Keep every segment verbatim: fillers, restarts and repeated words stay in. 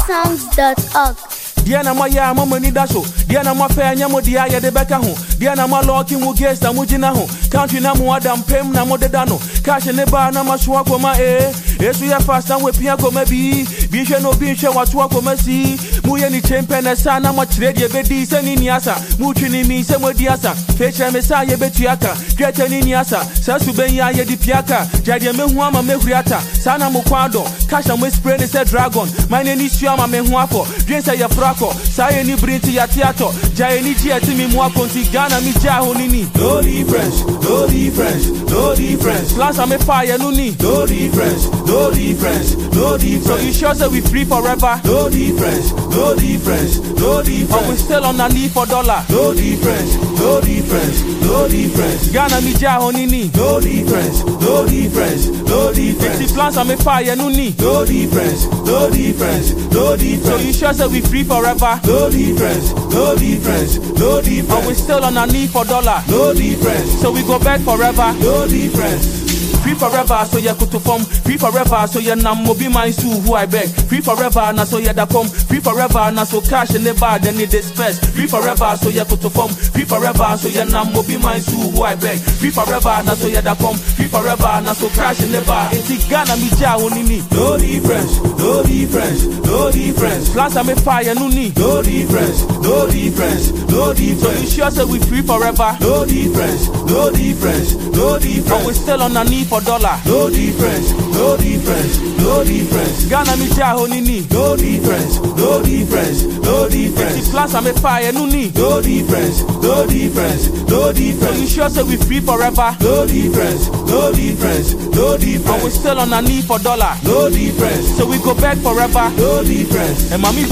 songs dot org. Diana Maya, Mamma Nidaso, Diana Mafia, Yamodia, the Beccaho, Diana Maloki, who guessed a Mujinaho, Country Namu Adam Pem Namodano, Cash and Neba Namaswako Ma eh, yes, we are fast and with Piaco maybe, Bisha no Bisha, what Wako Messi, Muyani Champion, and Sana, much ready, Bedi, Saniniasa, Muchini, Samodiasa, Fecha Messiah Betiaka, Gretaniasa, Sasubenya di Piaka, Jadia Mehuama Mehriata, Sana Mukwado, Cash and Whisper said Dragon, my name is Yama Mehuapo, Jensa Yafra. Say any brinti ya theater, Jayeni Tiatimi Mwakonti Ghana Mija Honini. No difference, no difference, no difference. Last I'm a fire, no need. No difference, no difference, no difference. So you sure say we free forever? No difference, no difference, no difference. But we still on a need for dollar. No difference, no difference, no difference. Ghana Mija Honini. No difference, no difference, no difference. Fifty plants I'm a fire, no need. No difference, no difference, no difference. So you sure say we free forever? No difference, no difference, no difference. But we still on a need for dollar. No difference. So we go back forever. No difference. Free forever, so you could to form. Free forever, so you nam mobi my sue who I beg. Free forever, na so you da come. Free forever, na so cash in the bar, then it disperse. Free forever, so you could to form. Free forever, so you nam mobi my sue who I beg. Free forever, na so you da come. Free forever, na so cash in the bar. It's Ghana Mija Honini. No difference, no difference, no difference. Last I'm a fire, no need. No difference, no difference, no difference. So you sure say we free forever? No difference, no difference, no difference. But we still on a need for dollar. No difference, no difference, no difference. Ghana Mija Honini. No difference, no difference, no difference. Fifty plants I'm a fire, no need. No difference, no difference, no So you difference. sure say we free forever? No difference, no difference, no But we difference. still on a need for dollar. No difference, So we go back forever. no difference. And mommy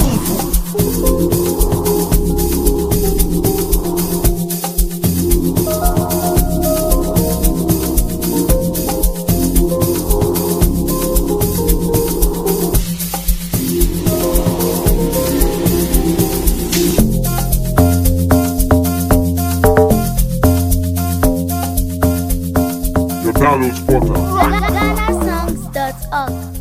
boom. Download Spotter. Ghana songs dot org.